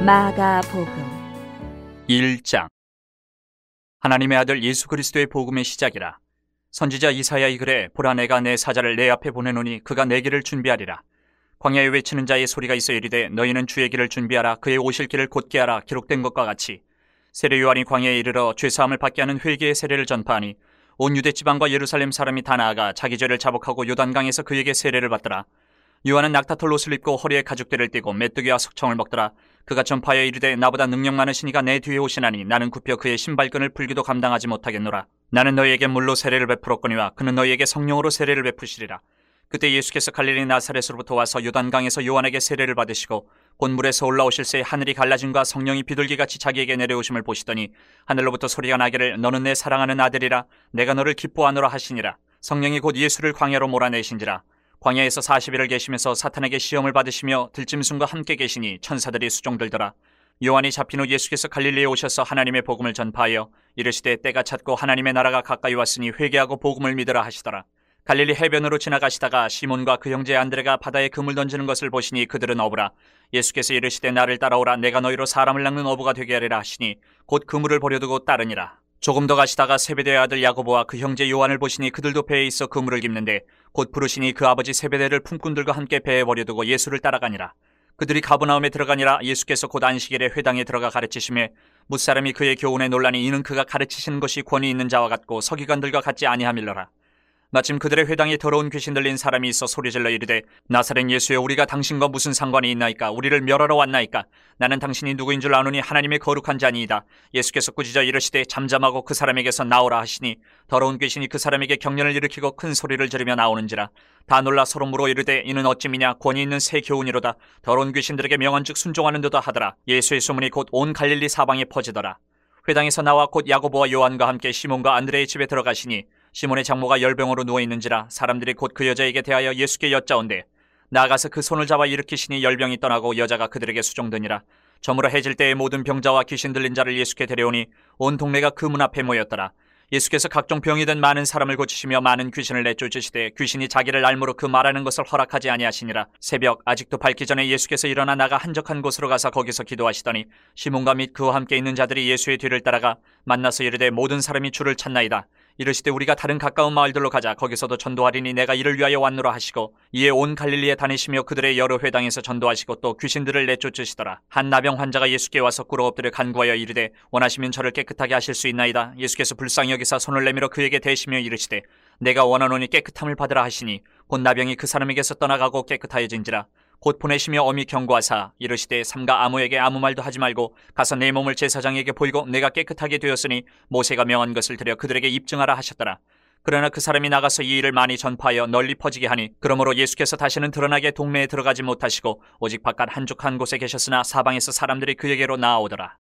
마가복음 1장. 하나님의 아들 예수 그리스도의 복음의 시작이라. 선지자 이사야 이글에 보라 내가 내 사자를 내 앞에 보내노니 그가 내 길을 준비하리라. 광야에 외치는 자의 소리가 있어 이르되 너희는 주의 길을 준비하라. 그의 오실 길을 곧게 하라. 기록된 것과 같이 세례 요한이 광야에 이르러 죄사함을 받게 하는 회개의 세례를 전파하니 온 유대 지방과 예루살렘 사람이 다 나아가 자기 죄를 자복하고 요단강에서 그에게 세례를 받더라. 요한은 낙타털 옷을 입고 허리에 가죽대를 띠고 메뚜기와 석청을 먹더라. 그가 전파하여 이르되 나보다 능력 많으시니가 내 뒤에 오시나니 나는 굽혀 그의 신발끈을 풀기도 감당하지 못하겠노라. 나는 너희에게 물로 세례를 베풀었거니와 그는 너희에게 성령으로 세례를 베푸시리라. 그때 예수께서 갈릴리 나사렛으로부터 와서 요단강에서 요한에게 세례를 받으시고 곧 물에서 올라오실새 하늘이 갈라짐과 성령이 비둘기같이 자기에게 내려오심을 보시더니 하늘로부터 소리가 나기를 너는 내 사랑하는 아들이라 내가 너를 기뻐하노라 하시니라. 성령이 곧 예수를 광야로 몰아내신지라. 광야에서 40일을 계시면서 사탄에게 시험을 받으시며 들짐승과 함께 계시니 천사들이 수종들더라. 요한이 잡힌 후 예수께서 갈릴리에 오셔서 하나님의 복음을 전파하여 이르시되 때가 찼고 하나님의 나라가 가까이 왔으니 회개하고 복음을 믿으라 하시더라. 갈릴리 해변으로 지나가시다가 시몬과 그 형제 안드레가 바다에 그물 던지는 것을 보시니 그들은 어부라. 예수께서 이르시되 나를 따라오라. 내가 너희로 사람을 낚는 어부가 되게 하리라 하시니 곧 그물을 버려두고 따르니라. 조금 더 가시다가 세베대의 아들 야고보와 그 형제 요한을 보시니 그들도 배에 있어 그물을 깁는데 곧 부르시니 그 아버지 세베대를 품꾼들과 함께 배에 버려두고 예수를 따라가니라. 그들이 가버나움에 들어가니라. 예수께서 곧 안식일에 회당에 들어가 가르치시매 뭇사람이 그의 교훈에 놀라니 이는 그가 가르치시는 것이 권위 있는 자와 같고 서기관들과 같지 아니함일러라. 마침 그들의 회당에 더러운 귀신 들린 사람이 있어 소리질러 이르되 나사렛 예수여 우리가 당신과 무슨 상관이 있나이까? 우리를 멸하러 왔나이까? 나는 당신이 누구인 줄 아노니 하나님의 거룩한 자니이다. 예수께서 꾸짖어 이르시되 잠잠하고 그 사람에게서 나오라 하시니 더러운 귀신이 그 사람에게 경련을 일으키고 큰 소리를 지르며 나오는지라. 다 놀라 서로 물어 이르되 이는 어찌미냐? 권위 있는 새 교훈이로다. 더러운 귀신들에게 명한즉 순종하는도다 하더라. 예수의 소문이 곧 온 갈릴리 사방에 퍼지더라. 회당에서 나와 곧 야고보와 요한과 함께 시몬과 안드레의 집에 들어가시니 시몬의 장모가 열병으로 누워있는지라. 사람들이 곧 그 여자에게 대하여 예수께 여짜온대 나아가서 그 손을 잡아 일으키시니 열병이 떠나고 여자가 그들에게 수종드니라. 저물어 해질 때에 모든 병자와 귀신 들린 자를 예수께 데려오니 온 동네가 그 문 앞에 모였더라. 예수께서 각종 병이 든 많은 사람을 고치시며 많은 귀신을 내쫓으시되 귀신이 자기를 알므로 그 말하는 것을 허락하지 아니하시니라. 새벽 아직도 밝기 전에 예수께서 일어나 나가 한적한 곳으로 가서 거기서 기도하시더니 시몬과 및 그와 함께 있는 자들이 예수의 뒤를 따라가 만나서 이르되 모든 사람이 주를 찾나이다. 이르시되 우리가 다른 가까운 마을들로 가자. 거기서도 전도하리니 내가 이를 위하여 왔노라 하시고 이에 온 갈릴리에 다니시며 그들의 여러 회당에서 전도하시고 또 귀신들을 내쫓으시더라. 한 나병 환자가 예수께 와서 꿇어 엎드려 간구하여 이르되 원하시면 저를 깨끗하게 하실 수 있나이다. 예수께서 불쌍히 여기사 손을 내밀어 그에게 대시며 이르시되 내가 원하노니 깨끗함을 받으라 하시니 곧 나병이 그 사람에게서 떠나가고 깨끗하여진지라. 곧 보내시며 엄히 경고하사 이르시되 삼가 아무에게 아무 말도 하지 말고 가서 내 몸을 제사장에게 보이고 내가 깨끗하게 되었으니 모세가 명한 것을 들여 그들에게 입증하라 하셨더라. 그러나 그 사람이 나가서 이 일을 많이 전파하여 널리 퍼지게 하니 그러므로 예수께서 다시는 드러나게 동네에 들어가지 못하시고 오직 바깥 한적한 곳에 계셨으나 사방에서 사람들이 그에게로 나아오더라.